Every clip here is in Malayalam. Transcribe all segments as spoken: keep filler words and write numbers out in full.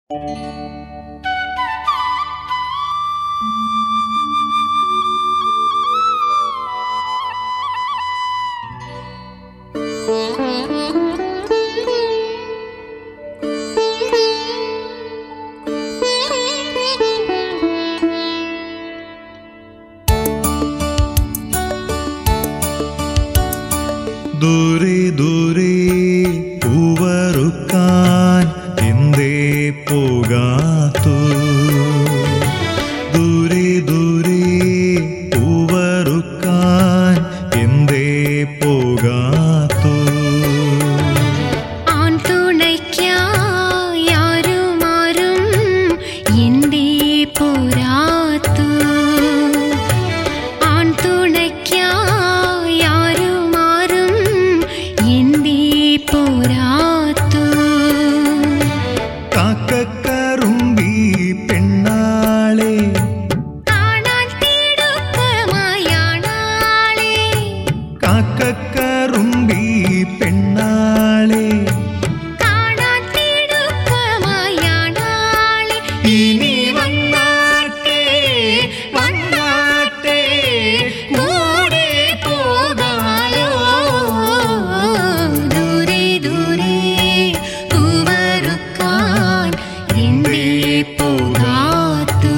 ദൂരെ ദൂരെ പൂവറുക്കാൻ എന്തേ പോകാത്തു? ദൂരെ ദൂരെ പൂവറുക്കാൻ എന്തേ പോകാത്തു? കാക്കക്കറുമ്പി പെണ്ണാളെ കാക്കക്കറുമ്പി പെണ്ണാളെ ഇനി വന്നാട്ടെ വന്നാട്ടെ കൂടെ പോകാലോ. ദൂരെ ദൂരെ പൂവറുക്കാൻ എന്തേ പോകാത്തു?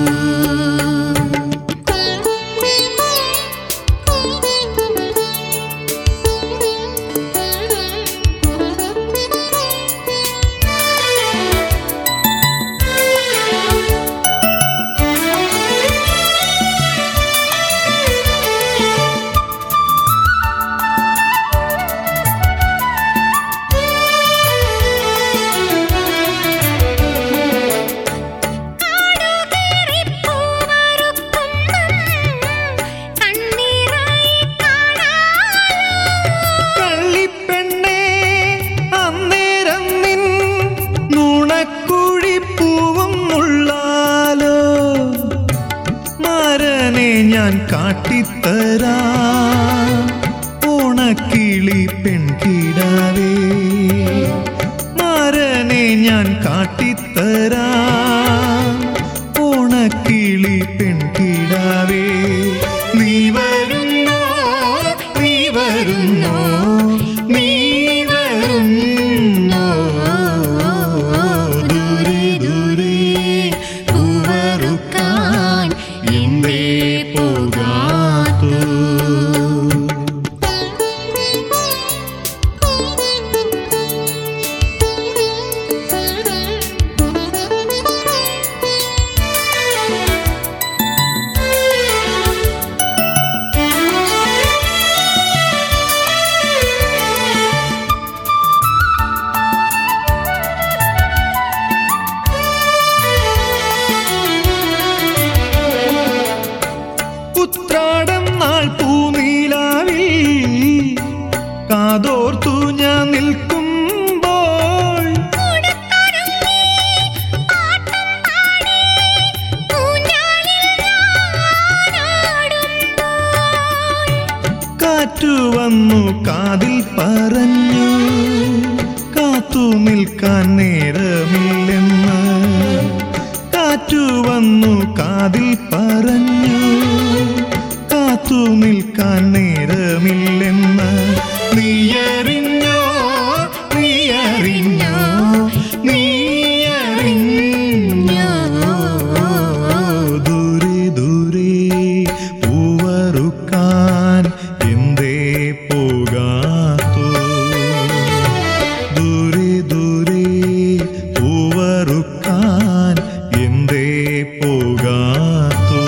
ഞാൻ കാട്ടിത്തരാം ഓണക്കിളി പെൺകിടാവേ, മാരനെ ഞാൻ കാട്ടിത്തരാം ഓണക്കിളി പെൺകിടാവേ. നീ വരുന്നോ നീ വരുന്നോ നീ വരുന്നോ? ദൂരെ ദൂരെ പൂവറുക്കാൻ എന്തേ പോകാത്തു? ഉത്രാടം നാൾ പൂനീലാവിൽ കാതോർത്തു ഞാൻ നിൽക്കുമ്പോൾ കാറ്റു വന്നു കാതിൽ പറഞ്ഞു കാത്തു നിൽക്കാൻ നേരമില്ലെന്ന്. കാറ്റു വന്നു കാതിൽ പറഞ്ഞു കാത്തു നിൽക്കാൻ നേരമില്ലെന്ന്. നീയറിഞ്ഞോ നീയറിഞ്ഞോ നീയറിഞ്ഞോ? ദൂരെ ദൂരെ പൂവറുക്കാൻ എന്തേ പോകാത്തു? ദൂരെ ദൂരെ പൂവറുക്കാൻ എന്തേ പോകാത്തു?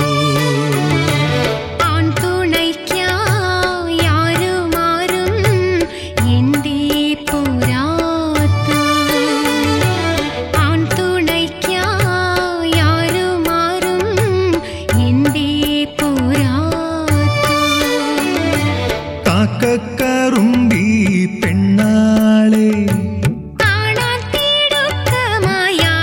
കാക്കക്കറുമ്പി പെണ്ണാളെ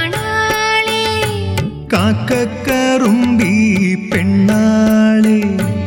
കാക്കക്കറുമ്പി പെണ്ണാളെ